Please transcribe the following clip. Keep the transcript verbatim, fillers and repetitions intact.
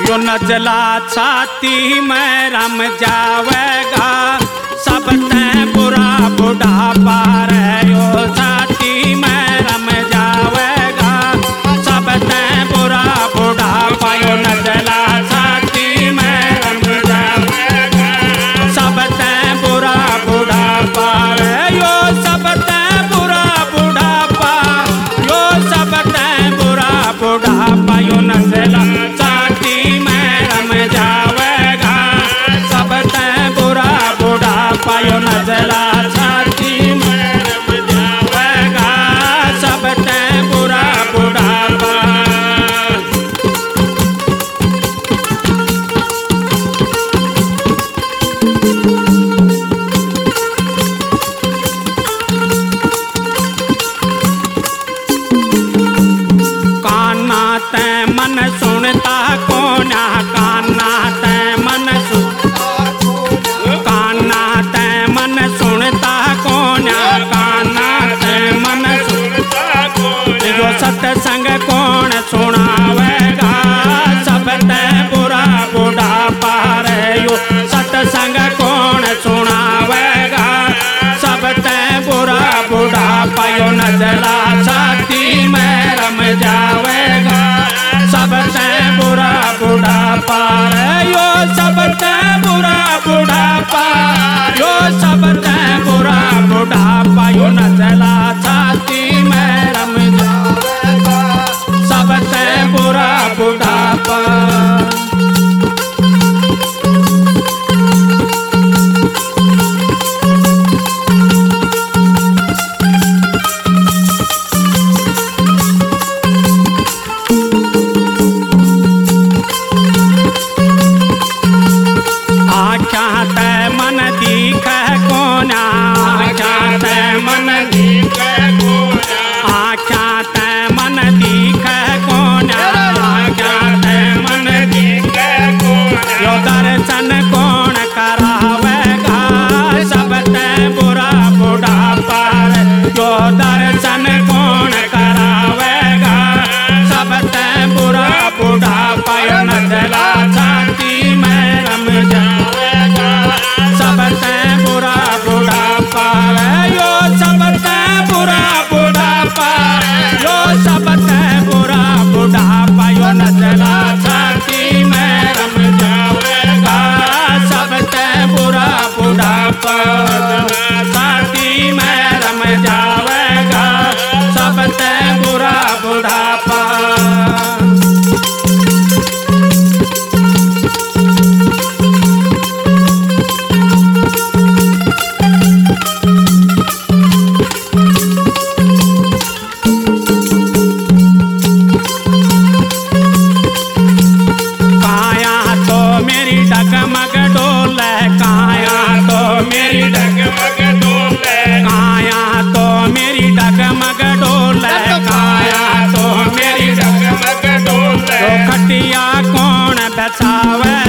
यो नजला छाती में रम जावेगा, सब ते बुरा बुढ़ापा रे यो छाती में रम जावेगा, सब ते बुरा बुढ़ापा यो नजला छाती में रम जावेगा, सब ते बुरा बुढ़ापा रे यो सब ते बुरा बुढ़ापा, यो सब ते बुरा बुढ़ापा यो नजला छाती में रम जावेगा, सब ते बुरा बुढ़ापा यो नजला छाती में रम जावेगा, सब ते बुरा बुढ़ापा। कान्हा ते मन सुनता कोन्या, कान्हा ते मन सुनता, कान्हा ते मन सुनता कोन्या, कान्हा ते मन सुनता कोन्या, जो सत्संग कौन सुनावेगा, सब ते बुरा बुढ़ापा रे यो सत्संग कौन सुनावेगा, सब ते बुरा बुढ़ापा यो नजला छाती में रम जावेगा, सब ते बुरा बुढ़ापा रे यो सब ते बुरा बुढ़ापा, यो सब ते बुरा बुढ़ापा यो नजला छाती में रम जावेगा, सब ते बुरा बुढ़ापा। आख्या ते मन दिखे कोन्या, आख्या ते मन दिखे कोन्या, आख्या ते मन दिखे कोन्या, आख्या ते मन दिखे कोन्या, यो दर्शन कौन करावेगा, सब ते बुरा बुढ़ापा रे यो दर्शन कौन करावेगा, सब ते बुरा बुढ़ापा यो नजला छाती में रम जावेगा, सब ते बुरा बुढ़ापा रे यो सब ते बुरा बुढ़ापा, यो सब ते बुरा बुढ़ापा यो नजला छाती में रम जावेगा, सब ते बुरा बुढ़ापा छाती में रम जावेगा, सब ते बुरा बुढ़ापा। काया तो मेरी डगमग डोले, काया तो मेरी डगमग डोले, काया तो मेरी डगमग डोले, काया तो मेरी डगमग डोले, तो खटिया कौन बचावे